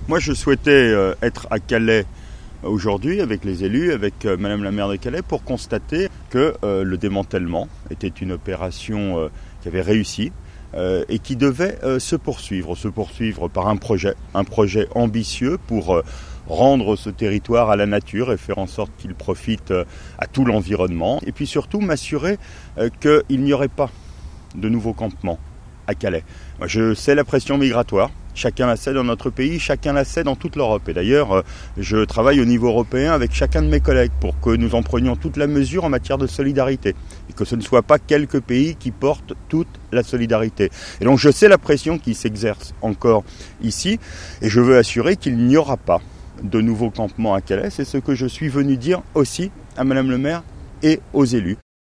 Moi, je souhaitais être à Calais aujourd'hui avec les élus, avec Madame la maire de Calais, pour constater que le démantèlement était une opération qui avait réussi et qui devait se poursuivre par un projet ambitieux pour rendre ce territoire à la nature et faire en sorte qu'il profite à tout l'environnement. Et puis surtout m'assurer qu'il n'y aurait pas de nouveaux campements à Calais. Moi, je sais la pression migratoire. Chacun la sait dans notre pays, chacun la sait dans toute l'Europe. Et d'ailleurs, je travaille au niveau européen avec chacun de mes collègues pour que nous en prenions toute la mesure en matière de solidarité. Et que ce ne soit pas quelques pays qui portent toute la solidarité. Et donc je sais la pression qui s'exerce encore ici. Et je veux assurer qu'il n'y aura pas de nouveaux campements à Calais. C'est ce que je suis venu dire aussi à Madame le maire et aux élus.